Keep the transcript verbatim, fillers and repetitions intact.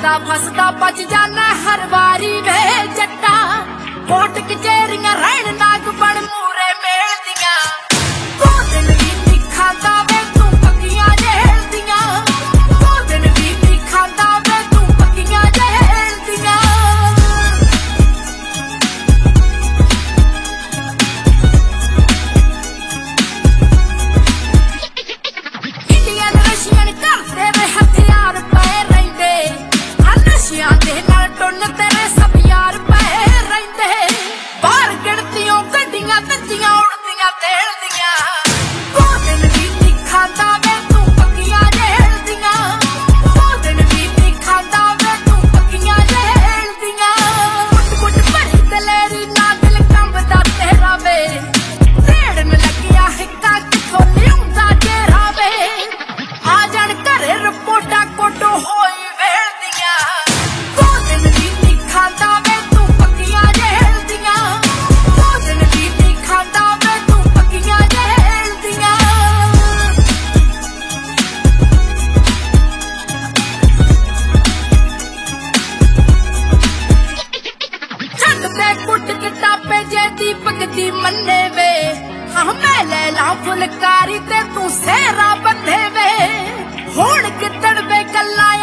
फसदा फसदा बच जाना हर बारी वे जट्टा कोट कचेरियां रहन नाग बन मूरे मेल दियां दो दिन भी नहीं खांदा वे तू पक्कियां जेल दियां दो दिन भी नहीं खांदा वे तू पक्कियां जेल दियां इंडियन रशियन करते वे हथियार पे रहिंदे नशियां दे नाल टुन तेरे सब यार पे रहिंदे बाहर गिणतियों गड्डियां तज्जियां उड़दियां तेल दियां दो दिन भी नहीं खांदा वे तू पक्कियां जेल दियां दो दिन भी नहीं खांदा वे तू पक्कियां जेल दियां गुट गुट भरी दलेरी ना दिल कंबदा तेरा वे रेड़न लगिया हिक्का किथों लियाउंदा जेरा वे आ जाण घरे रिपोर्टां कोटो होई वेल दियां दो दिन भी नहीं खांदा वे तू पक्कियां जेल दियां दो दिन भी नहीं खांदा वे तू पक्कियां जेल दियां छंड ते कुट के टापे जे दीपक दी मन्ने वे हाँ मैं ले ला फुलकारी ते तू सेरा बंधे वे हुण कितण वे गल्ला